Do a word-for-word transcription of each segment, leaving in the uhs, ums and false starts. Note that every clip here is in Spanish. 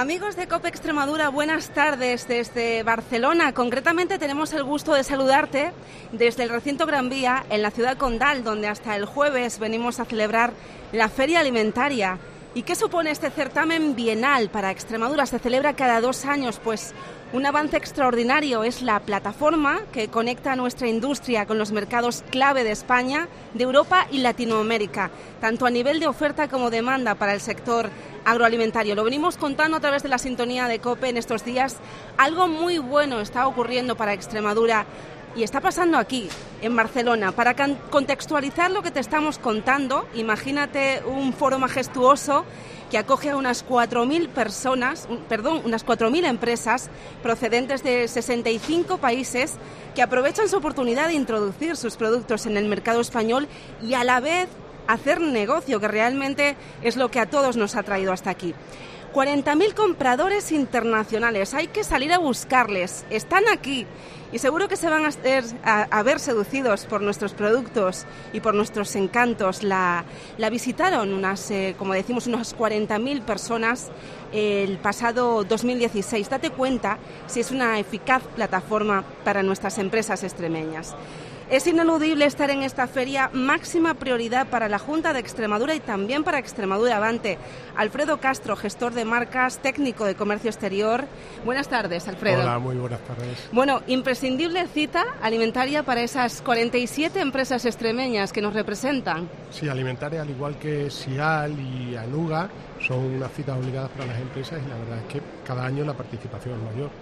Amigos de COPE Extremadura, buenas tardes desde Barcelona. Concretamente tenemos el gusto de saludarte desde el recinto Gran Vía en la ciudad condal, donde hasta el jueves venimos a celebrar la Feria Alimentaria. ¿Y qué supone este certamen bienal para Extremadura? Se celebra cada dos años, pues un avance extraordinario. Es la plataforma que conecta a nuestra industria con los mercados clave de España, de Europa y Latinoamérica, tanto a nivel de oferta como demanda para el sector agroalimentario. Lo venimos contando a través de la sintonía de COPE en estos días. Algo muy bueno está ocurriendo para Extremadura y está pasando aquí, en Barcelona. Para contextualizar lo que te estamos contando, imagínate un foro majestuoso que acoge a unas cuatro mil personas, perdón, unas cuatro mil empresas procedentes de sesenta y cinco países que aprovechan su oportunidad de introducir sus productos en el mercado español y a la vez hacer negocio, que realmente es lo que a todos nos ha traído hasta aquí. cuarenta mil compradores internacionales, hay que salir a buscarles, están aquí y seguro que se van a, ser, a, a ver seducidos por nuestros productos y por nuestros encantos. La, la visitaron unas, eh, como decimos, unas cuarenta mil personas el pasado dos mil dieciséis. Date cuenta si es una eficaz plataforma para nuestras empresas extremeñas. Es ineludible estar en esta feria, máxima prioridad para la Junta de Extremadura y también para Extremadura Avante. Alfredo Castro, gestor de marcas, técnico de comercio exterior. Buenas tardes, Alfredo. Hola, muy buenas tardes. Bueno, imprescindible cita alimentaria para esas cuarenta y siete empresas extremeñas que nos representan. Sí, alimentaria, al igual que SIAL y Anuga, son unas citas obligadas para las empresas y la verdad es que cada año la participación es mayor.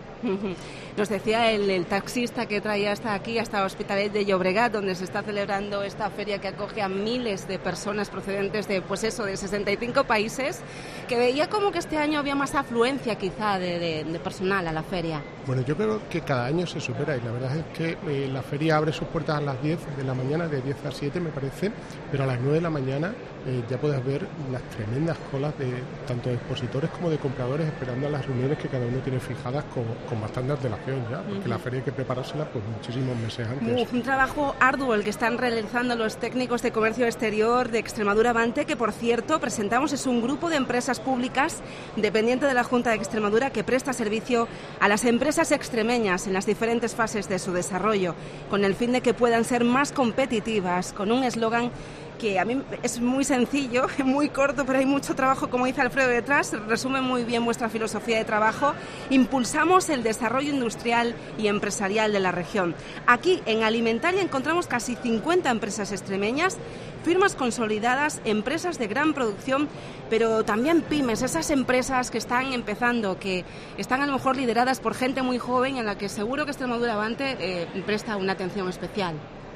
Nos decía el, el taxista que traía hasta aquí, hasta Hospitalet de Llobregat, donde se está celebrando esta feria que acoge a miles de personas procedentes de, pues eso, de sesenta y cinco países, que veía como que este año había más afluencia quizá de, de, de personal a la feria. Bueno, yo creo que cada año se supera y la verdad es que eh, la feria abre sus puertas a las diez de la mañana, de diez a siete me parece, pero a las nueve de la mañana eh, ya puedes ver unas tremendas colas de tanto de expositores como de compradores esperando a las reuniones que cada uno tiene fijadas con, con bastante antelación ya, porque uh-huh. la feria hay que preparársela pues muchísimos meses antes. Uf, un trabajo arduo el que están realizando los técnicos de comercio exterior de Extremadura Avante, que por cierto presentamos, es un grupo de empresas públicas dependiente de la Junta de Extremadura que presta servicio a las empresas extremeñas en las diferentes fases de su desarrollo, con el fin de que puedan ser más competitivas, con un eslogan que a mí es muy sencillo, muy corto, pero hay mucho trabajo, como dice Alfredo detrás, resume muy bien vuestra filosofía de trabajo. Impulsamos el desarrollo industrial y empresarial de la región. Aquí, en Alimentaria, encontramos casi cincuenta empresas extremeñas, firmas consolidadas, empresas de gran producción, pero también pymes, esas empresas que están empezando, que están a lo mejor lideradas por gente muy joven, en la que seguro que Extremadura Avante eh, presta una atención especial.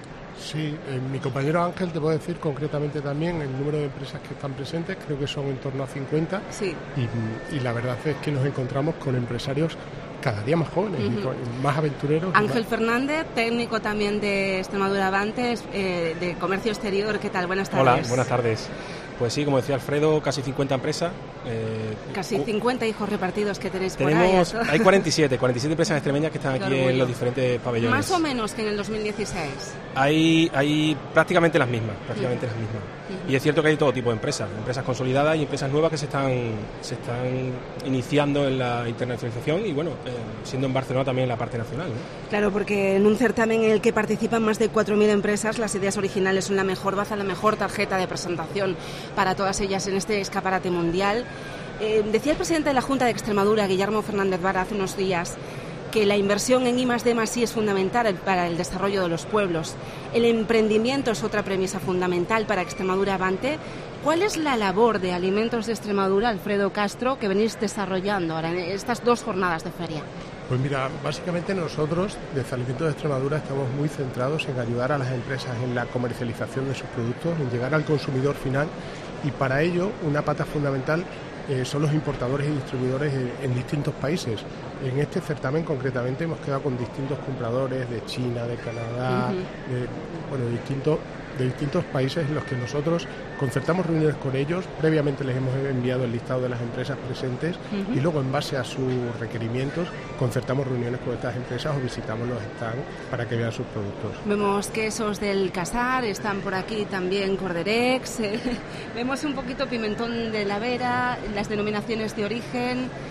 Sí, eh, mi compañero Ángel te puedo decir concretamente también el número de empresas que están presentes, creo que son en torno a cincuenta, sí. y, y la verdad es que nos encontramos con empresarios cada día más jóvenes uh-huh. y con, más aventureros. Ángel más... Fernández, técnico también de Extremadura Avante, eh, de Comercio Exterior. ¿Qué tal? Buenas tardes. Hola, buenas tardes. Pues sí, como decía Alfredo, casi cincuenta empresas. Eh, casi cincuenta hijos repartidos que tenéis por tenemos, ahí. Hay cuarenta y siete, cuarenta y siete empresas extremeñas que están aquí orgullo. En los diferentes pabellones. Más o menos que en el dos mil dieciséis. Hay, hay prácticamente las mismas, prácticamente uh-huh. las mismas. Uh-huh. Y es cierto que hay todo tipo de empresas, empresas consolidadas y empresas nuevas que se están, se están iniciando en la internacionalización y bueno, eh, siendo en Barcelona también en la parte nacional, ¿no? Claro, porque en un certamen en el que participan más de cuatro mil empresas, las ideas originales son la mejor baza, la mejor tarjeta de presentación para todas ellas en este escaparate mundial. Eh, decía el presidente de la Junta de Extremadura, Guillermo Fernández Vara, hace unos días, que la inversión en I más D más I es fundamental para el desarrollo de los pueblos. El emprendimiento es otra premisa fundamental para Extremadura Avante. ¿Cuál es la labor de Alimentos de Extremadura, Alfredo Castro, que venís desarrollando ahora en estas dos jornadas de feria? Pues mira, básicamente nosotros, desde Alimentos de Extremadura, estamos muy centrados en ayudar a las empresas en la comercialización de sus productos, en llegar al consumidor final, y para ello una pata fundamental eh, son los importadores y distribuidores en, en distintos países. En este certamen concretamente hemos quedado con distintos compradores de China, de Canadá, uh-huh. de, bueno, distintos, de distintos países en los que nosotros concertamos reuniones con ellos. Previamente les hemos enviado el listado de las empresas presentes uh-huh. y luego, en base a sus requerimientos, concertamos reuniones con estas empresas o visitamos los stands para que vean sus productos. Vemos quesos del Casar, están por aquí también Corderex, eh, vemos un poquito pimentón de la Vera, las denominaciones de origen.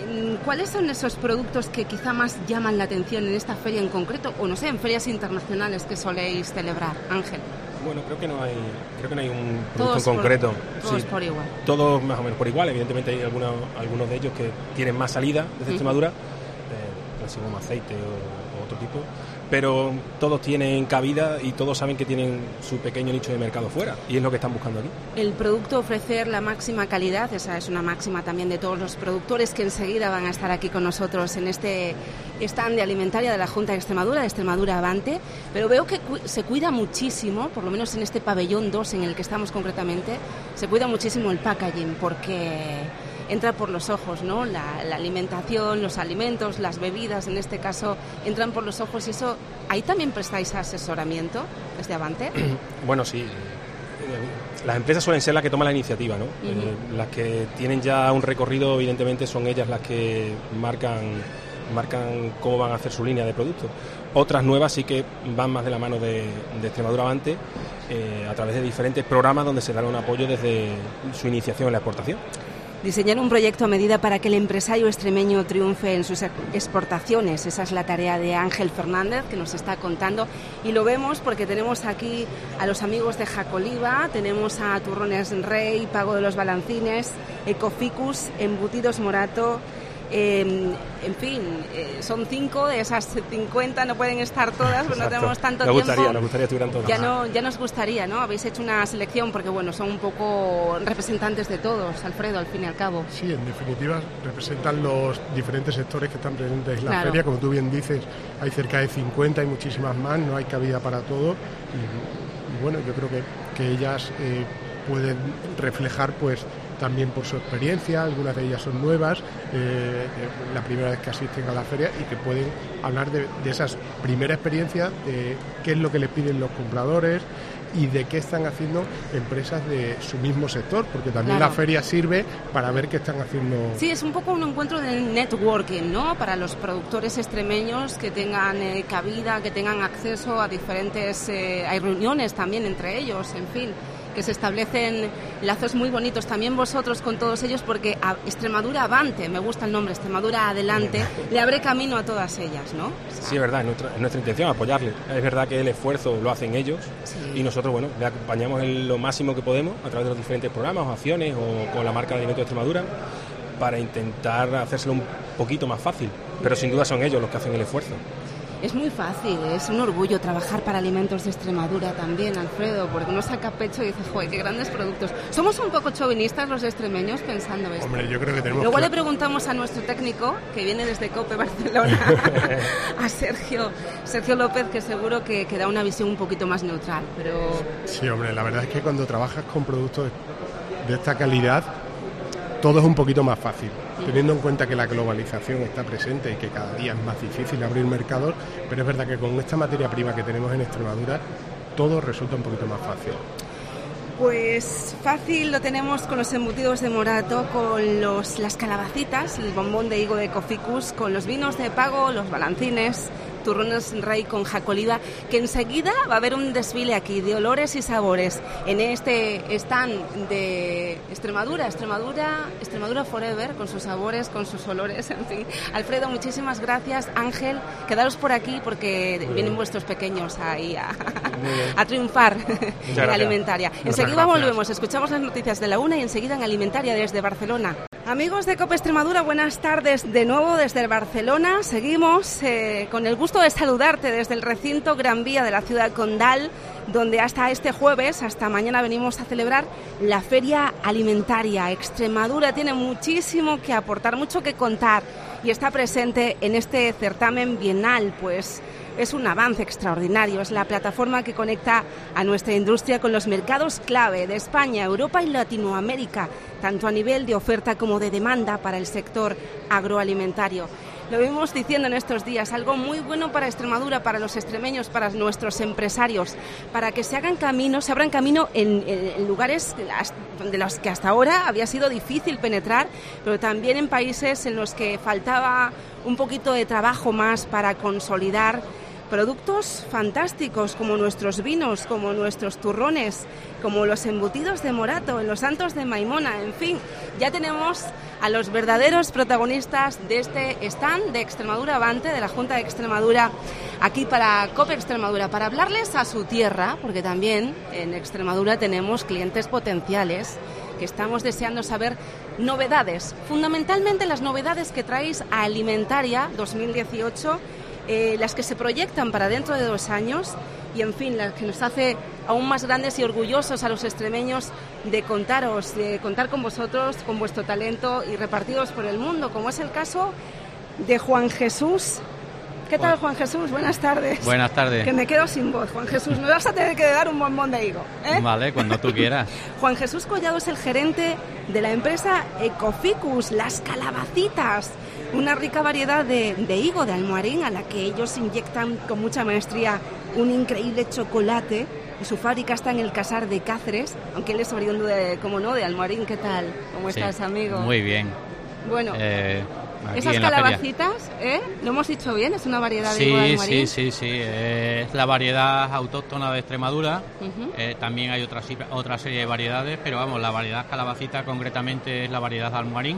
¿Cuáles son esos productos que quizá más llaman la atención en esta feria en concreto, o no sé, en ferias internacionales que soléis celebrar, Ángel? Bueno, creo que no hay, creo que no hay un producto Todos en concreto. Por, todos sí, por igual. Todos más o menos por igual. Evidentemente hay algunos, algunos de ellos que tienen más salida desde uh-huh. Extremadura, eh, así como aceite o, o otro tipo, pero todos tienen cabida y todos saben que tienen su pequeño nicho de mercado fuera, y es lo que están buscando aquí. El producto, ofrecer la máxima calidad, esa es una máxima también de todos los productores que enseguida van a estar aquí con nosotros en este stand de alimentaria de la Junta de Extremadura, de Extremadura Avante, pero veo que cu- se cuida muchísimo, por lo menos en este pabellón dos en el que estamos concretamente, se cuida muchísimo el packaging, porque entra por los ojos, ¿no? La, la alimentación, los alimentos, las bebidas, en este caso, entran por los ojos, y eso, ¿ahí también prestáis asesoramiento desde Avante? Bueno, sí. Las empresas suelen ser las que toman la iniciativa, ¿no? Uh-huh. Eh, las que tienen ya un recorrido, evidentemente, son ellas las que marcan, marcan cómo van a hacer su línea de productos. Otras nuevas sí que van más de la mano de, de Extremadura Avante, eh, a través de diferentes programas donde se dan un apoyo desde su iniciación en la exportación. Diseñar un proyecto a medida para que el empresario extremeño triunfe en sus exportaciones. Esa es la tarea de Ángel Fernández, que nos está contando. Y lo vemos porque tenemos aquí a los amigos de Jacoliva, tenemos a Turrones Rey, Pago de los Balancines, Ecoficus, Embutidos Morato. Eh, en fin, eh, son cinco de esas cincuenta, no pueden estar todas, pues no tenemos tanto nos gustaría, tiempo. Nos gustaría que estuvieran todas. Ya, no, ya nos gustaría, ¿no? Habéis hecho una selección porque, bueno, son un poco representantes de todos, Alfredo, al fin y al cabo. Sí, en definitiva, representan los diferentes sectores que están presentes en la claro. feria. Como tú bien dices, hay cerca de cincuenta, hay muchísimas más, no hay cabida para todo. Y, y bueno, yo creo que, que ellas eh, pueden reflejar, pues, también por su experiencia, algunas de ellas son nuevas, eh, la primera vez que asisten a la feria, y que pueden hablar de, de esas primeras experiencias, de qué es lo que les piden los compradores y de qué están haciendo empresas de su mismo sector, porque también claro. la feria sirve para ver qué están haciendo. Sí, es un poco un encuentro de networking, ¿no? Para los productores extremeños que tengan eh, cabida, que tengan acceso a diferentes, eh, hay reuniones también entre ellos, en fin, que se establecen lazos muy bonitos también vosotros con todos ellos, porque a Extremadura Avante, me gusta el nombre, Extremadura Adelante, le abre camino a todas ellas, ¿no? O sea, sí, es verdad, es nuestra, es nuestra intención apoyarles. Es verdad que el esfuerzo lo hacen ellos, sí. y nosotros, bueno, le acompañamos en lo máximo que podemos a través de los diferentes programas o acciones o con la marca de alimentos de Extremadura, para intentar hacérselo un poquito más fácil, pero sin duda son ellos los que hacen el esfuerzo. Es muy fácil, es un orgullo trabajar para Alimentos de Extremadura también, Alfredo, porque uno saca pecho y dice, joder, qué grandes productos. ¿Somos un poco chauvinistas los extremeños pensando esto? Hombre, yo creo que tenemos... Luego que... le preguntamos a nuestro técnico, que viene desde COPE Barcelona, a Sergio, Sergio López, que seguro que, que da una visión un poquito más neutral, pero... Sí, hombre, la verdad es que cuando trabajas con productos de esta calidad, todo es un poquito más fácil, teniendo en cuenta que la globalización está presente y que cada día es más difícil abrir mercados, pero es verdad que con esta materia prima que tenemos en Extremadura, todo resulta un poquito más fácil. Pues fácil lo tenemos con los embutidos de Morato, con los, las calabacitas, el bombón de higo de Ecoficus, con los vinos de Pago, los balancines, Turrones Rey con Jacoliva, que enseguida va a haber un desfile aquí de olores y sabores en este stand de Extremadura, Extremadura, Extremadura Forever, con sus sabores, con sus olores, en fin. Alfredo, muchísimas gracias. Ángel, quedaros por aquí porque Muy vienen bien. vuestros pequeños ahí a, a triunfar en Alimentaria. Muchas enseguida gracias. volvemos, escuchamos las noticias de la una y enseguida en Alimentaria desde Barcelona. Amigos de COPE Extremadura, buenas tardes de nuevo desde Barcelona. Seguimos eh, con el gusto de saludarte desde el recinto Gran Vía de la ciudad condal, donde hasta este jueves, hasta mañana, venimos a celebrar la Feria Alimentaria. Extremadura tiene muchísimo que aportar, mucho que contar, y está presente en este certamen bienal, pues es un avance extraordinario. Es la plataforma que conecta a nuestra industria con los mercados clave de España, Europa y Latinoamérica, tanto a nivel de oferta como de demanda para el sector agroalimentario. Lo vimos diciendo en estos días, algo muy bueno para Extremadura, para los extremeños, para nuestros empresarios, para que se hagan camino, se abran camino en, en, en lugares de los que hasta ahora había sido difícil penetrar, pero también en países en los que faltaba un poquito de trabajo más para consolidar productos fantásticos como nuestros vinos, como nuestros turrones, como los embutidos de Morato, en los Santos de Maimona, en fin, ya tenemos a los verdaderos protagonistas de este stand de Extremadura Avante, de la Junta de Extremadura, aquí para COPE Extremadura, para hablarles a su tierra, porque también en Extremadura tenemos clientes potenciales que estamos deseando saber novedades, fundamentalmente las novedades que traéis a Alimentaria dos mil dieciocho, eh, las que se proyectan para dentro de dos años y, en fin, las que nos hace aún más grandes y orgullosos a los extremeños de contaros, de contar con vosotros, con vuestro talento y repartidos por el mundo, como es el caso de Juan Jesús. ¿Qué tal, Juan Jesús? Buenas tardes. Buenas tardes. Que me quedo sin voz, Juan Jesús. Me vas a tener que dar un bombón de higo, ¿eh? Vale, cuando tú quieras. Juan Jesús Collado es el gerente de la empresa Ecoficus, Las Calabacitas, una rica variedad de, de higo de Almoharín a la que ellos inyectan con mucha maestría un increíble chocolate. Su fábrica está en el Casar de Cáceres, aunque él es oriundo de, como no, de Almoharín. ¿Qué tal? ¿Cómo Sí, estás, amigo? Muy bien. Bueno, Eh, aquí esas en la calabacitas, ¿eh? ¿Lo hemos dicho bien? ¿Es una variedad de higo de Sí, Almoharín? sí, sí, sí. Eh, es la variedad autóctona de Extremadura. Ujú. Eh, también hay otra, otra serie de variedades, pero vamos, la variedad calabacita concretamente es la variedad Almoharín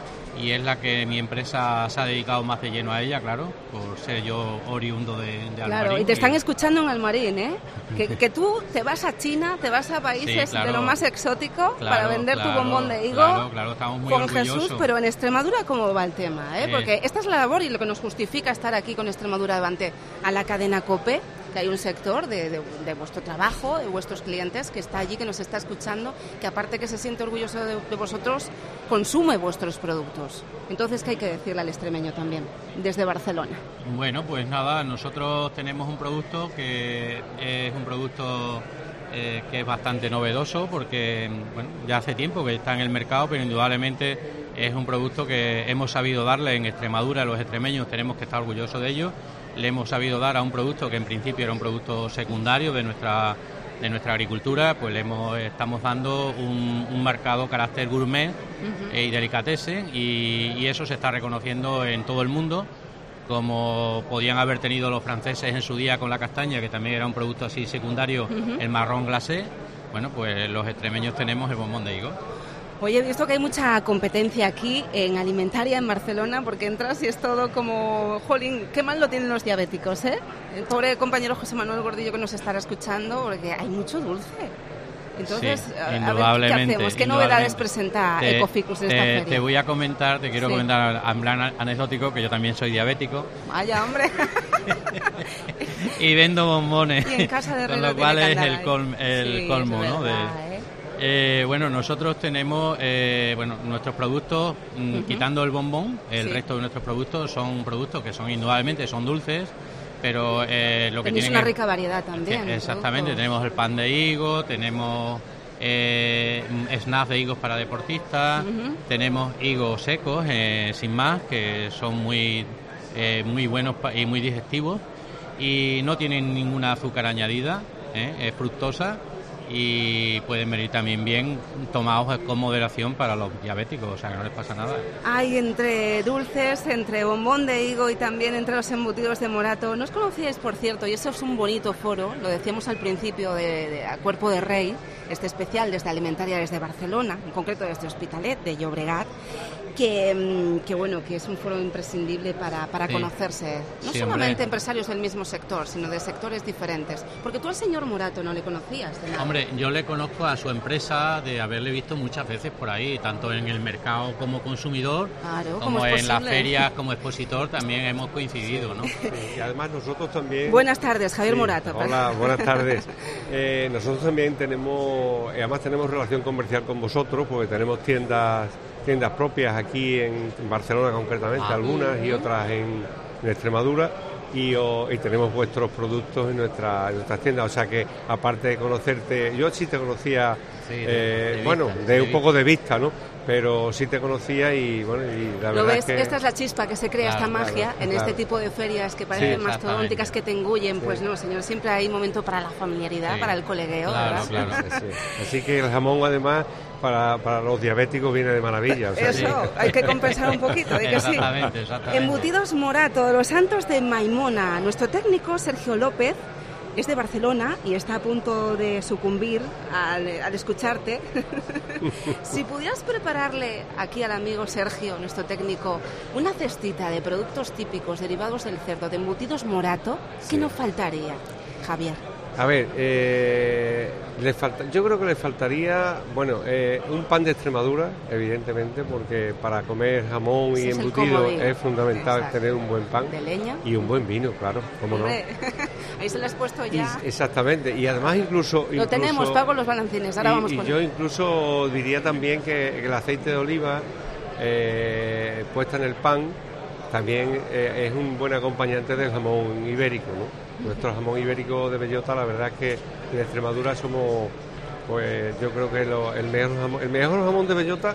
y es la que mi empresa se ha dedicado más de lleno a ella, claro, por ser yo oriundo de, de Almoharín. Claro, y te están escuchando en Almoharín, ¿eh? Que, que tú te vas a China, te vas a países Sí, claro. de lo más exótico Claro, para vender claro, tu bombón de higo. Claro, claro, estamos muy Juan orgullosos. Jesús, pero en Extremadura, ¿cómo va el tema? ¿eh? Eh. Porque esta es la labor y lo que nos justifica estar aquí con Extremadura Avante, a la cadena COPE, que hay un sector de, de, de vuestro trabajo, de vuestros clientes, que está allí, que nos está escuchando, que aparte que se siente orgulloso de, de vosotros, consume vuestros productos. Entonces, ¿qué hay que decirle al extremeño también, desde Barcelona? Bueno, pues nada, nosotros tenemos un producto que es un producto eh, que es bastante novedoso porque bueno, ya hace tiempo que está en el mercado, pero indudablemente es un producto que hemos sabido darle en Extremadura, los extremeños tenemos que estar orgullosos de ello. Le hemos sabido dar a un producto que en principio era un producto secundario de nuestra de nuestra agricultura, pues le hemos, estamos dando un, un marcado carácter gourmet uh-huh. y delicatessen y, y eso se está reconociendo en todo el mundo, como podían haber tenido los franceses en su día con la castaña, que también era un producto así secundario, uh-huh. el marrón glacé. Bueno, pues los extremeños tenemos el bombón de higo. Oye, he visto que hay mucha competencia aquí en Alimentaria, en Barcelona, porque entras y es todo como, jolín, qué mal lo tienen los diabéticos, ¿eh? El pobre compañero José Manuel Gordillo que nos estará escuchando, porque hay mucho dulce. Entonces, sí, a ver, ¿qué hacemos? ¿Qué novedades presenta te, Ecoficus en te, esta feria? Te voy a comentar, te quiero sí. comentar en plan anecdótico, que yo también soy diabético. Vaya, hombre. Y vendo bombones. Y en casa de con lo cual es el, col, el sí, colmo, es ¿no? Verdad, de, ¿eh? Eh, bueno, nosotros tenemos eh, bueno nuestros productos, mm, uh-huh. quitando el bombón, el sí. resto de nuestros productos son productos que son indudablemente son dulces, pero eh, lo que Tenéis tienen una es, rica variedad también. Que, exactamente, tenemos el pan de higo, tenemos eh, snacks de higos para deportistas, uh-huh. tenemos higos secos, eh, sin más, que son muy eh, muy buenos y muy digestivos y no tienen ninguna azúcar añadida, eh, es fructosa. Y pueden venir también bien tomados con moderación para los diabéticos, o sea que no les pasa nada. Hay entre dulces, entre bombón de higo y también entre los embutidos de Morato. ¿No os conocíais, por cierto? Y eso es un bonito foro, lo decíamos al principio de, de a Cuerpo de Rey, este especial desde Alimentaria desde Barcelona, en concreto desde Hospitalet de Llobregat, que, que bueno, que es un foro imprescindible para, para sí. conocerse, no sí, solamente hombre. empresarios del mismo sector, sino de sectores diferentes. Porque tú al señor Morato no le conocías de nada. Hombre, yo le conozco a su empresa de haberle visto muchas veces por ahí, tanto en el mercado como consumidor, claro, como en las ferias como expositor, también hemos coincidido, ¿no? Sí, y además nosotros también... Buenas tardes, Javier sí, Morato. Hola, buenas tardes. Eh, nosotros también tenemos, además tenemos relación comercial con vosotros, porque tenemos tiendas tiendas propias aquí en, en Barcelona concretamente, ah, algunas bien. y otras en, en Extremadura. Y, o, y tenemos vuestros productos en, nuestra, en nuestras tiendas, o sea que aparte de conocerte, yo sí te conocía, sí, de, eh, de bueno, vista, de, de un poco de vista, ¿no? Pero sí te conocía y bueno, y la ¿Lo verdad ves? es que... Esta es la chispa que se crea, claro, esta magia claro, en claro. este tipo de ferias que parecen sí, mastodónticas, que te engullen, sí. Pues no, señor, siempre hay momento para la familiaridad, sí. para el colegueo, claro, ¿verdad? Claro, sí, sí. Así que el jamón además para, para los diabéticos viene de maravilla. O sea, Eso, sí. hay que compensar un poquito, ¿eh? Que sí? Exactamente, exactamente. Embutidos Morato, los Santos de Maimona. Nuestro técnico, Sergio López, es de Barcelona y está a punto de sucumbir al, al escucharte. Si pudieras prepararle aquí al amigo Sergio, nuestro técnico, una cestita de productos típicos derivados del cerdo, de embutidos Morato, ¿qué Sí. nos faltaría, Javier? A ver, eh, le falta, yo creo que le faltaría, bueno, eh, un pan de Extremadura, evidentemente, porque para comer jamón Ese y es el embutido comodín. es fundamental Exacto. tener un buen pan ¿De leña? y un buen vino, claro, cómo no. Hombre, ahí se lo has puesto Y- ya. exactamente, y además incluso... Lo incluso- tenemos, pago los balancines, ahora y, vamos y con yo él. incluso diría también que, que el aceite de oliva eh, puesta en el pan también eh, es un buen acompañante del jamón ibérico, ¿no? Nuestro jamón ibérico de bellota, la verdad es que en Extremadura somos, pues yo creo que lo- el, mejor jamón, el mejor jamón de bellota,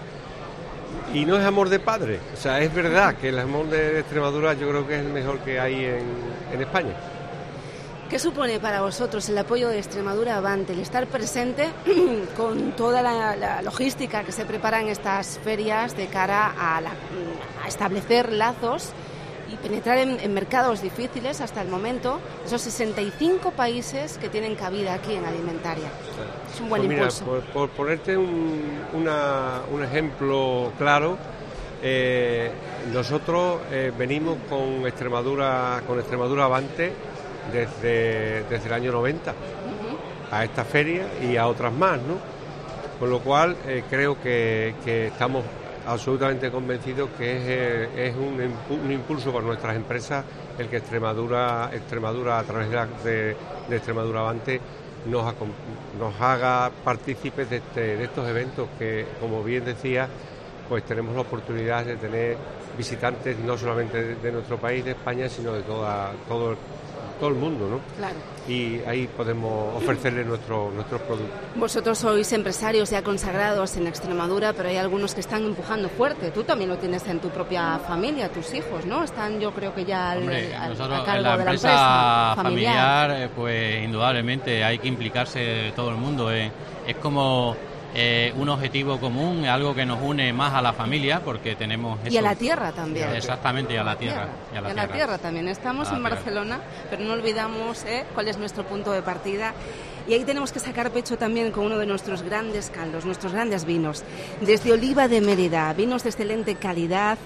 y no es amor de padre, o sea, es verdad que el jamón de Extremadura yo creo que es el mejor que hay en, en España. ¿Qué supone para vosotros el apoyo de Extremadura Avante, el estar presente con toda la, la logística que se prepara en estas ferias de cara a, la- a establecer lazos y penetrar en, en mercados difíciles hasta el momento, esos sesenta y cinco países que tienen cabida aquí en Alimentaria? Es un buen Pues mira, impulso. por, por ponerte un, una- un ejemplo claro, eh, nosotros eh, venimos con Extremadura, con Extremadura Avante desde, desde el año noventa a esta feria y a otras más, ¿no? Con lo cual eh, creo que, que estamos absolutamente convencidos que es, eh, es un, impu- un impulso para nuestras empresas el que Extremadura, Extremadura a través de, la- de- de Extremadura Avante nos, acom- nos haga partícipes de, este- de estos eventos que, como bien decía, pues tenemos la oportunidad de tener visitantes no solamente de, de nuestro país, de España, sino de toda, todo, el- todo el mundo, ¿no? Claro. Y ahí podemos ofrecerle nuestro, nuestros productos. Vosotros sois empresarios ya consagrados en Extremadura, pero hay algunos que están empujando fuerte. Tú también lo tienes en tu propia familia, tus hijos, ¿no? Están, yo creo que ya al, Hombre, al- nosotros a cargo en la de la empresa empresa familiar, eh, pues indudablemente hay que implicarse todo el mundo. eh. Es como eh, un objetivo común, algo que nos une más a la familia, porque tenemos eso. Y a la tierra también. Exactamente, y a la tierra. Y a la tierra también. Estamos A la en tierra. Barcelona, pero no olvidamos ¿eh? cuál es nuestro punto de partida. Y ahí tenemos que sacar pecho también con uno de nuestros grandes caldos, nuestros grandes vinos. Desde Oliva de Mérida, vinos de excelente calidad.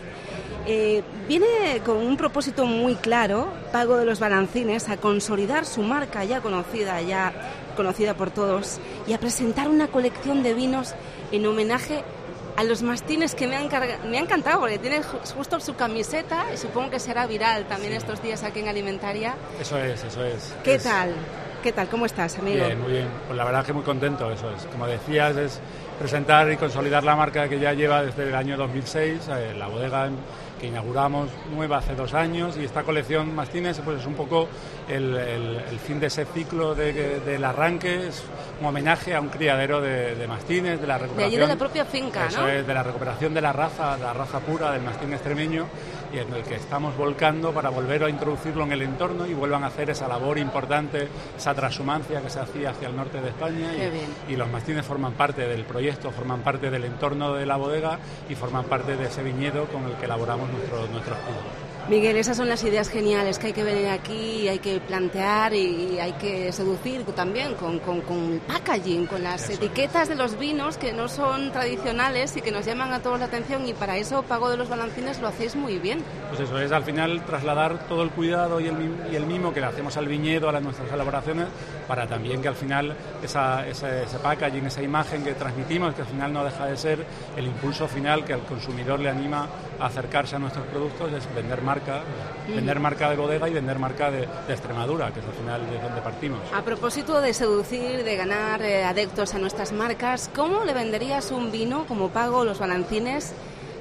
Eh, viene con un propósito muy claro, Pago de los Balancines, a consolidar su marca ya conocida, ya conocida por todos, y a presentar una colección de vinos en homenaje a los mastines que me han, carga- me ha encantado, porque tiene ju- justo su camiseta, y supongo que será viral también estos días aquí en Alimentaria. Eso es, eso es. ¿Qué Es- tal? ¿Qué tal? ¿Cómo estás, amigo? Bien, muy bien. Pues la verdad que muy contento, eso es. Como decías, es presentar y consolidar la marca que ya lleva desde el año dos mil seis, eh, la bodega que inauguramos nueva hace dos años, y esta colección Mastines pues es un poco el, el- el fin de ese ciclo de- del arranque, es un homenaje a un criadero de, de mastines, de la De recuperación. allí de la propia finca, Eso ¿no? es, de la recuperación de la raza, de la raza pura del mastín extremeño, y en el que estamos volcando para volver a introducirlo en el entorno y vuelvan a hacer esa labor importante, esa transhumancia que se hacía hacia el norte de España. Qué Y, bien. y los mastines forman parte del proyecto, forman parte del entorno de la bodega y forman parte de ese viñedo con el que elaboramos nuestro, nuestros vinos. Miguel, esas son las ideas geniales que hay que venir aquí, hay que plantear y hay que seducir también con, con, con el packaging, con las Eso etiquetas de los vinos que no son tradicionales y que nos llaman a todos la atención, y para eso Pago de los Balancines lo hacéis muy bien. Pues eso es, al final, trasladar todo el cuidado y el, mim- y el mimo que le hacemos al viñedo, a las, nuestras elaboraciones, para también que al final esa, ese, ese packaging, esa imagen que transmitimos, que al final no deja de ser el impulso final que al consumidor le anima a acercarse a nuestros productos, es vender marca, vender marca de bodega y vender marca de, de Extremadura, que es al final de donde partimos. A propósito de seducir, de ganar eh, adeptos a nuestras marcas, ¿cómo le venderías un vino como Pago los Balancines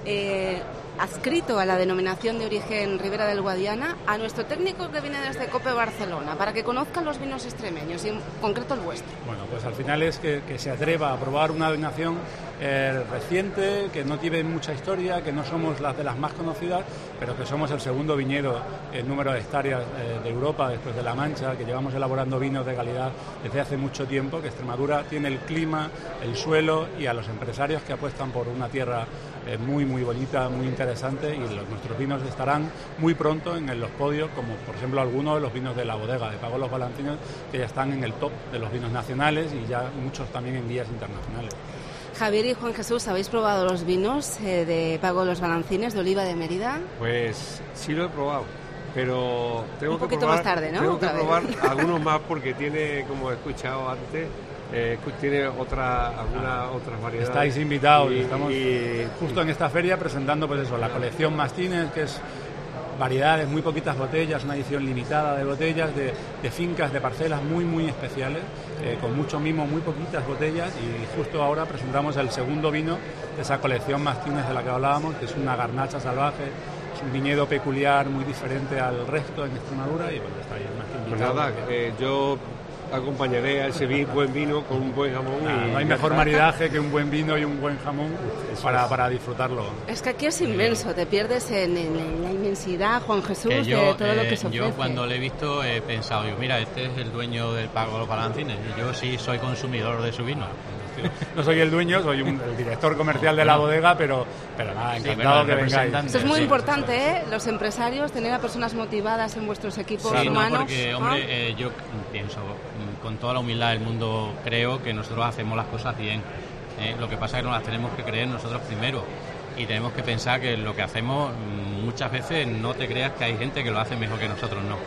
eh, adscrito a la denominación de origen Ribera del Guadiana a nuestro técnico que viene desde Cope Barcelona, para que conozcan los vinos extremeños y en concreto el vuestro? Bueno, pues al final es que, que se atreva a probar una denominación eh, reciente, que no tiene mucha historia, que no somos las de las más conocidas, pero que somos el segundo viñedo en número de hectáreas eh, de Europa, después de La Mancha, que llevamos elaborando vinos de calidad desde hace mucho tiempo, que Extremadura tiene el clima, el suelo y a los empresarios que apuestan por una tierra eh, muy, muy bonita, muy interesante, y los, nuestros vinos estarán muy pronto en, en los podios, como por ejemplo algunos de los vinos de la bodega de Pago Los Balancines, que ya están en el top de los vinos nacionales y ya muchos también en guías internacionales. Javier y Juan Jesús, ¿habéis probado los vinos eh, de Pago Los Balancines de Oliva de Mérida? Pues sí lo he probado, pero tengo Un poquito que probar, más tarde, ¿no? Tengo Otra que vez. probar algunos más porque tiene, como he escuchado antes, eh, tiene otra, algunas otras variedades. Estáis invitados, y, estamos y, justo en esta feria presentando pues eso, la colección Mastines, que es variedades, muy poquitas botellas, una edición limitada de botellas de, de fincas, de parcelas muy muy especiales, eh, con mucho mimo, muy poquitas botellas, y justo ahora presentamos el segundo vino de esa colección Mastines de la que hablábamos, que es una garnacha salvaje, es un viñedo peculiar, muy diferente al resto en Extremadura, y pues está ahí más que pues invitado. nada, eh, yo acompañaré a ese vi- buen vino con un buen jamón. Ah, y no hay ya mejor está. maridaje que un buen vino y un buen jamón para, para disfrutarlo. Es que aquí es inmenso, te pierdes en, en- en la inmensidad, Juan Jesús, Que yo, de todo lo eh, que se ofrece. yo cuando lo he visto he pensado, yo, mira, este es el dueño del Pago Los Balancines, y yo sí soy consumidor de su vino. No soy el dueño, soy un, el director comercial de la bodega, pero, pero nada, Sí, encantado bueno, que vengáis. representante. Esto es muy Sí, importante, ¿eh? Los empresarios, tener a personas motivadas en vuestros equipos Sí, no, humanos. porque, hombre, eh, yo pienso, mm, con toda la humildad del mundo, creo que nosotros hacemos las cosas bien. ¿eh? Lo que pasa es que nos las tenemos que creer nosotros primero. Y tenemos que pensar que lo que hacemos, mm, muchas veces no te creas que hay gente que lo hace mejor que nosotros, no.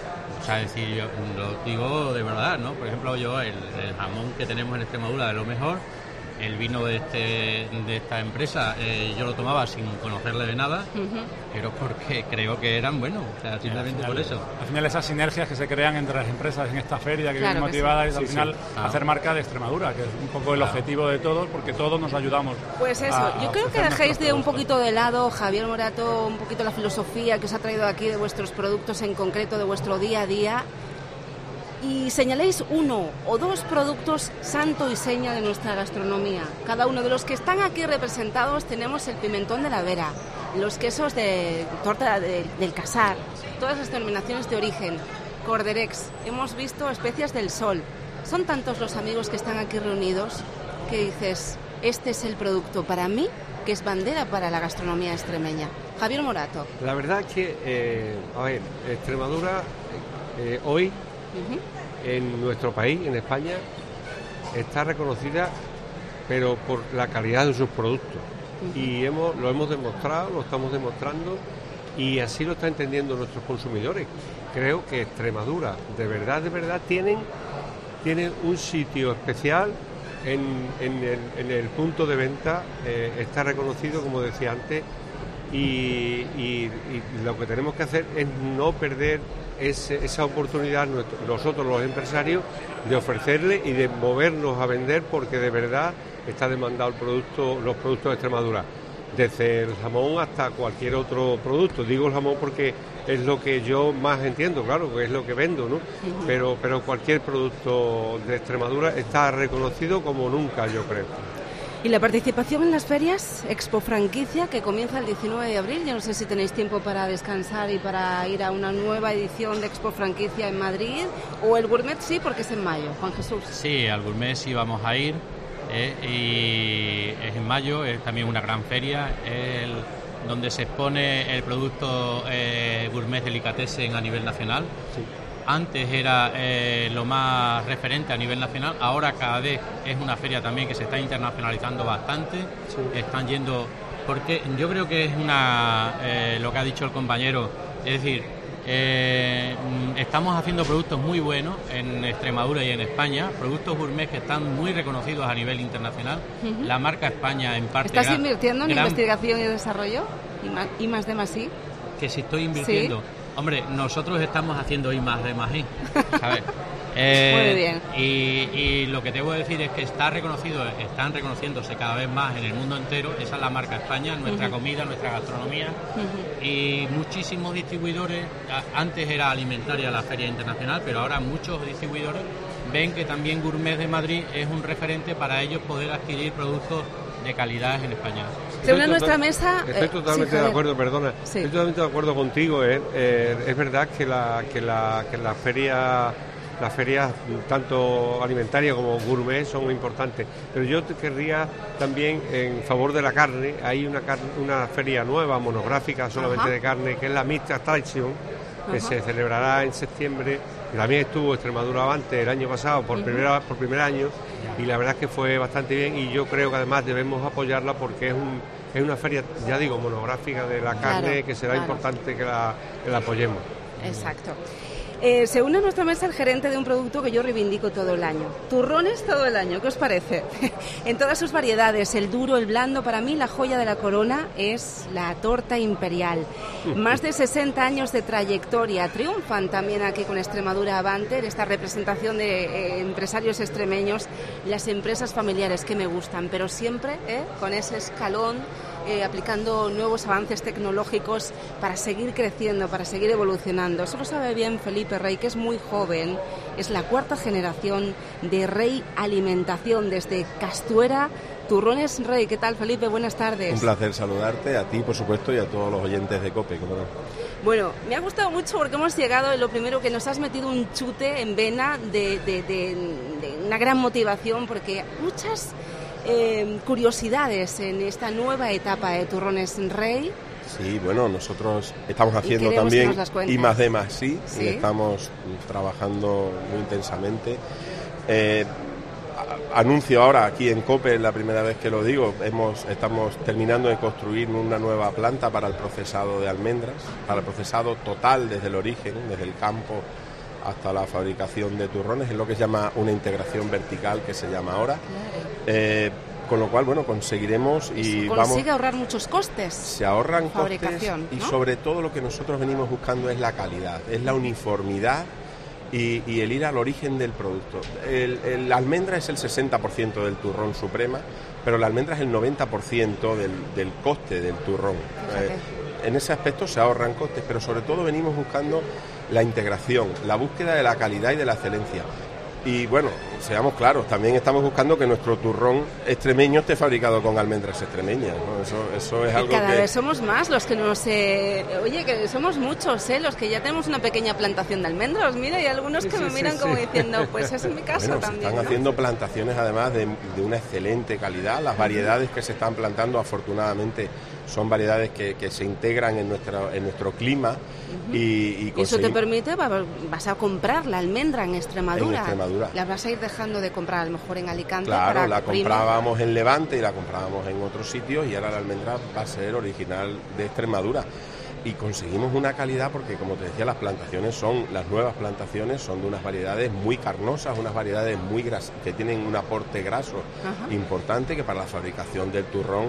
O sea, es decir, yo lo digo de verdad, ¿no? Por ejemplo, yo, el, el jamón que tenemos en Extremadura, de lo mejor. El vino de este de esta empresa eh, yo lo tomaba sin conocerle de nada, Ujú. pero porque creo que eran buenos, o sea, simplemente por eso. Al final esas sinergias que se crean entre las empresas en esta feria que Claro vienen que motivadas es al Sí, final sí. Claro. hacer marca de Extremadura, que es un poco el Claro. objetivo de todos, porque todos nos ayudamos. Pues eso, a- a yo creo que ofrecer dejéis de nuestros un productos. poquito de lado, Javier Morato, un poquito la filosofía que os ha traído aquí de vuestros productos en concreto, de vuestro día a día, y señaléis uno o dos productos santo y seña de nuestra gastronomía. Cada uno de los que están aquí representados tenemos el pimentón de la Vera, los quesos de torta de- del Casar, todas las denominaciones de origen, Corderex, hemos visto especias del Sol. Son tantos los amigos que están aquí reunidos que dices, este es el producto para mí que es bandera para la gastronomía extremeña. Javier Morato. La verdad es que, eh, a ver, Extremadura eh, hoy Ujú. en nuestro país, en España, está reconocida, pero por la calidad de sus productos. Y hemos, lo hemos demostrado, lo estamos demostrando, y así lo están entendiendo nuestros consumidores. Creo que Extremadura, de verdad, de verdad, tienen, tienen un sitio especial en, en el, en el punto de venta, eh, está reconocido, como decía antes, y, y- y lo que tenemos que hacer es no perder ese- esa oportunidad nuestro- nosotros los empresarios de ofrecerle y de movernos a vender, porque de verdad está demandado el producto, los productos de Extremadura, desde el jamón hasta cualquier otro producto. Digo el jamón porque es lo que yo más entiendo, claro, que es lo que vendo, ¿no? Pero, pero cualquier producto de Extremadura está reconocido como nunca, yo creo. Y la participación en las ferias, Expo Franquicia, que comienza el diecinueve de abril. Yo no sé si tenéis tiempo para descansar y para ir a una nueva edición de Expo Franquicia en Madrid, o el Gourmet sí, porque es en mayo. Juan Jesús. Sí, al Gourmet sí vamos a ir, eh, y es en mayo, es también una gran feria, el, donde se expone el producto eh, Gourmet Delicatessen a nivel nacional. Antes era eh, lo más referente a nivel nacional, ahora cada vez es una feria también que se está internacionalizando bastante, están yendo, porque yo creo que es una, eh, lo que ha dicho el compañero, es decir, eh, mm, estamos haciendo productos muy buenos en Extremadura y en España, productos gourmet que están muy reconocidos a nivel internacional, Ujú. la marca España en parte... ¿Estás gran- invirtiendo en gran- investigación y desarrollo? ¿Y más, y más de más I? que si estoy invirtiendo. Hombre, nosotros estamos haciendo I más D más I, ¿sabes? Eh, Muy bien. Y, y lo que te voy a decir es que está reconocido, están reconociéndose cada vez más en el mundo entero, esa es la marca España, nuestra Ujú. comida, nuestra gastronomía, Ujú. y muchísimos distribuidores, a- antes era alimentaria la feria internacional, pero ahora muchos distribuidores ven que también Gourmet de Madrid es un referente para ellos poder adquirir productos de calidad en España. Se une a nuestra mesa... Estoy totalmente eh, sí, de acuerdo, perdona. Sí. Estoy totalmente de acuerdo contigo. Eh. Eh, es verdad que la que la que la feria las ferias tanto alimentarias como gourmet son muy importantes, pero yo te querría también en favor de la carne. Hay una carne, una feria nueva monográfica solamente Ajá. de carne, que es la Meat Attraction, que Ajá. se celebrará en septiembre. También estuvo Extremadura Avante el año pasado por uh-huh. primera por primer año y la verdad es que fue bastante bien, y yo creo que además debemos apoyarla porque es un es una feria, ya digo, monográfica de la carne, claro, que será claro. importante que la, que la apoyemos. Exacto. Eh, se une a nuestra mesa el gerente de un producto que yo reivindico todo el año. Turrones todo el año, ¿qué os parece? En todas sus variedades, el duro, el blando. Para mí la joya de la corona es la torta imperial. Más de sesenta años de trayectoria. Triunfan también aquí con Extremadura Avante, en esta representación de eh, empresarios extremeños, las empresas familiares que me gustan, pero siempre eh, con ese escalón, Eh, aplicando nuevos avances tecnológicos para seguir creciendo, para seguir evolucionando. Eso lo sabe bien Felipe Rey, que es muy joven, es la cuarta generación de Rey Alimentación desde Castuera. Turrones Rey. ¿Qué tal, Felipe? Buenas tardes. Un placer saludarte, a ti por supuesto y a todos los oyentes de COPE, ¿cómo no? Bueno, me ha gustado mucho porque hemos llegado, lo primero que nos has metido un chute en vena de, de, de, de una gran motivación, porque muchas Eh, curiosidades en esta nueva etapa de Turrones Rey. Sí, bueno, nosotros estamos haciendo también I más D más sí, ¿Sí? y estamos trabajando muy intensamente. Eh, anuncio ahora aquí en COPE, es la primera vez que lo digo, hemos estamos terminando de construir una nueva planta para el procesado de almendras, para el procesado total desde el origen, desde el campo hasta la fabricación de turrones, es lo que se llama una integración vertical, que se llama ahora. Claro. Eh, con lo cual, bueno, conseguiremos y se vamos... consigue ahorrar muchos costes. Se ahorran costes y ¿no? sobre todo lo que nosotros venimos buscando es la calidad, es la uniformidad y, y el ir al origen del producto. El, el, la almendra es el sesenta por ciento del turrón Suprema, pero la almendra es el noventa por ciento del, del coste del turrón. Eh, en ese aspecto se ahorran costes, pero sobre todo venimos buscando la integración, la búsqueda de la calidad y de la excelencia. Y bueno, seamos claros, también estamos buscando que nuestro turrón extremeño esté fabricado con almendras extremeñas, ¿no? Eso, eso es y algo cada que... vez somos más los que nos... Eh... Oye, que somos muchos, ¿eh? Los que ya tenemos una pequeña plantación de almendras. Mira, hay algunos que sí, me sí, miran sí, como sí. diciendo, pues es en mi caso bueno, también. Se están ¿no? haciendo plantaciones además de, de una excelente calidad. Las variedades que se están plantando, afortunadamente, son variedades que, que se integran en nuestro, en nuestro clima. Uh-huh. y, y conseguimos... Eso te permite, vas a comprar la almendra en Extremadura. En Extremadura. La vas a ir dejando de comprar a lo mejor en Alicante. Claro, para la primo. comprábamos en Levante y la comprábamos en otros sitios, y ahora la almendra va a ser original de Extremadura. Y conseguimos una calidad porque, como te decía, las plantaciones son, las nuevas plantaciones son de unas variedades muy carnosas, unas variedades muy gras, que tienen un aporte graso Ajá. importante, que para la fabricación del turrón.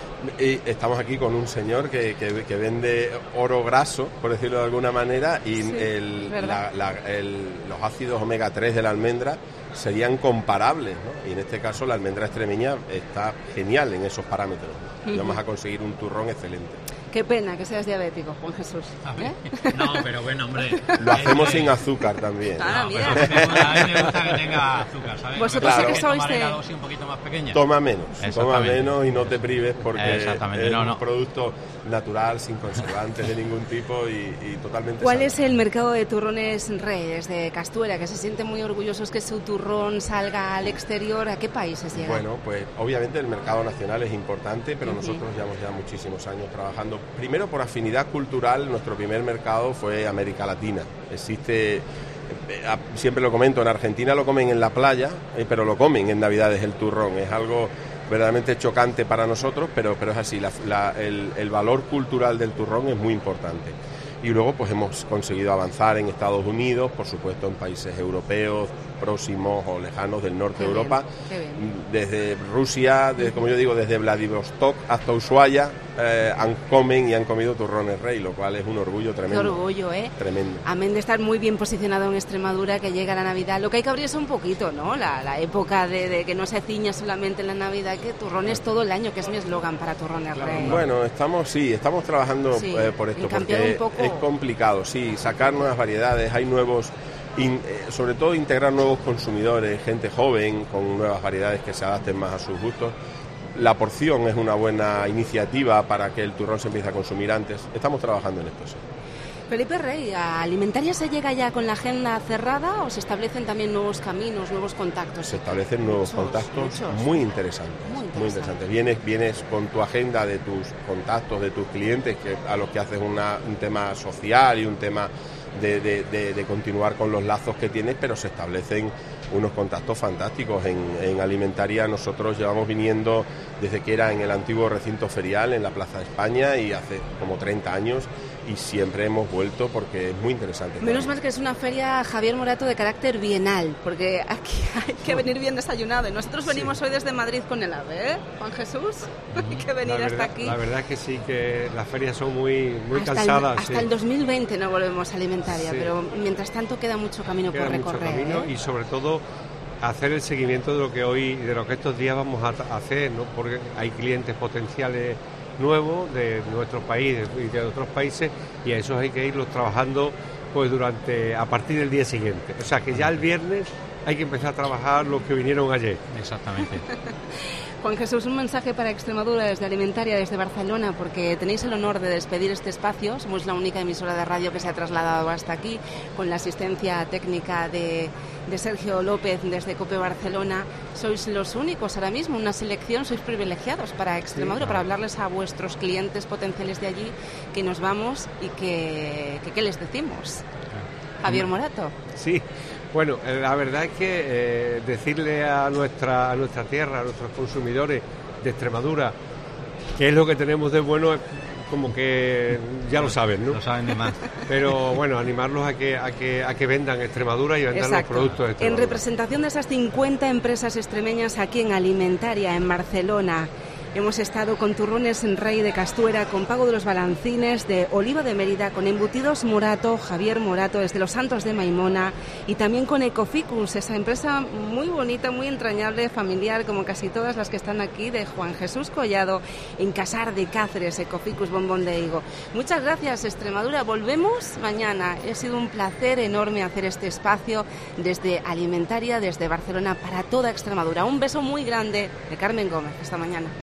Y estamos aquí con un señor que, que, que vende oro graso, por decirlo de alguna manera, y sí, el, la, la, el, los ácidos omega tres de la almendra serían comparables, ¿no? Y en este caso la almendra extremeña está genial en esos parámetros, ¿no? Uh-huh. Y vamos a conseguir un turrón excelente. Qué pena que seas diabético, Juan Jesús. ¿Eh? No, pero bueno, hombre. Lo hacemos sin azúcar también. Ah, no, mira. Pero a mí me gusta que tenga azúcar, ¿sabes? Vosotros claro. que sois de... la dosis un poquito más pequeña. Toma menos, toma menos y no te prives porque es no, no. un producto natural, sin conservantes de ningún tipo y, y totalmente ¿Cuál sano. es el mercado de turrones Rey desde Castuera, que se sienten muy orgullosos que su turrón salga al exterior? ¿A qué países llega? Bueno, pues obviamente el mercado nacional es importante, pero uh-huh. nosotros llevamos ya muchísimos años trabajando. Primero por afinidad cultural, nuestro primer mercado fue América Latina. Existe, siempre lo comento, en Argentina lo comen en la playa, pero lo comen en Navidades el turrón. Es algo verdaderamente chocante para nosotros, pero, pero es así, la, la, el, el valor cultural del turrón es muy importante. Y luego pues hemos conseguido avanzar en Estados Unidos, por supuesto en países europeos próximos o lejanos del norte de Europa, desde Rusia, desde, como yo digo, desde Vladivostok hasta Ushuaia, eh, han comen y han comido turrones Rey, lo cual es un orgullo tremendo. Qué orgullo, ¿eh? Tremendo. Amén de estar muy bien posicionado en Extremadura, que llega la Navidad. Lo que hay que abrir es un poquito, ¿no? La, la época de, de que no se ciña solamente en la Navidad, que turrones todo el año, que es mi eslogan para turrones Rey. Bueno, estamos, sí, estamos trabajando sí, eh, por esto, porque un poco... es complicado, sí, sacar nuevas variedades, hay nuevos... In, eh, sobre todo integrar nuevos consumidores, gente joven con nuevas variedades que se adapten más a sus gustos, la porción es una buena iniciativa para que el turrón se empiece a consumir antes. Estamos trabajando en esto, sí. Felipe Rey, ¿a Alimentaria se llega ya con la agenda cerrada o se establecen también nuevos caminos, nuevos contactos? Se establecen nuevos muchos, contactos muchos. Muy, interesantes, muy interesantes, muy interesantes. Vienes, vienes con tu agenda de tus contactos, de tus clientes, que a los que haces una, un tema social y un tema de, de, de, de continuar con los lazos que tienes, pero se establecen unos contactos fantásticos. En, en Alimentaria nosotros llevamos viniendo desde que era en el antiguo recinto ferial, en la Plaza de España, y hace como treinta años, y siempre hemos vuelto porque es muy interesante. Menos mal que es una feria, Javier Morato, de carácter bienal, porque aquí hay que venir bien desayunado. Y nosotros venimos sí. hoy desde Madrid con el AVE, ¿eh? Juan Jesús, mm-hmm. hay que venir verdad, hasta aquí. La verdad es que sí, que las ferias son muy, muy hasta cansadas. El, hasta sí. el dos mil veinte no volvemos a Alimentaria, sí. pero mientras tanto queda mucho camino queda por recorrer. Mucho camino ¿eh? Y sobre todo hacer el seguimiento de lo que hoy, de lo que estos días vamos a hacer, ¿no? Porque hay clientes potenciales nuevos de nuestro país y de otros países, y a esos hay que irlos trabajando pues durante a partir del día siguiente. O sea que ya el viernes hay que empezar a trabajar los que vinieron ayer. Exactamente. Juan Jesús, un mensaje para Extremadura desde Alimentaria, desde Barcelona, porque tenéis el honor de despedir este espacio. Somos la única emisora de radio que se ha trasladado hasta aquí, con la asistencia técnica de, de Sergio López desde COPE Barcelona. Sois los únicos ahora mismo, una selección, sois privilegiados para Extremadura, sí, para hablarles a vuestros clientes potenciales de allí, que nos vamos y que, que ¿qué les decimos? Javier Morato. Sí. Bueno, la verdad es que eh, decirle a nuestra a nuestra tierra, a nuestros consumidores de Extremadura, qué es lo que tenemos de bueno, es como que ya lo saben, ¿no? Lo saben de más. Pero bueno, animarlos a que a que a que vendan Extremadura y vendan Exacto. los productos de Extremadura. En representación de esas cincuenta empresas extremeñas aquí en Alimentaria, en Barcelona. Hemos estado con turrones en Rey de Castuera, con Pago de los Balancines, de Oliva de Mérida, con Embutidos Morato, Javier Morato, desde Los Santos de Maimona, y también con Ecoficus, esa empresa muy bonita, muy entrañable, familiar, como casi todas las que están aquí, de Juan Jesús Collado, en Casar de Cáceres, Ecoficus Bombón de Higo. Muchas gracias, Extremadura. Volvemos mañana. Ha sido un placer enorme hacer este espacio desde Alimentaria, desde Barcelona, para toda Extremadura. Un beso muy grande de Carmen Gómez. Hasta mañana.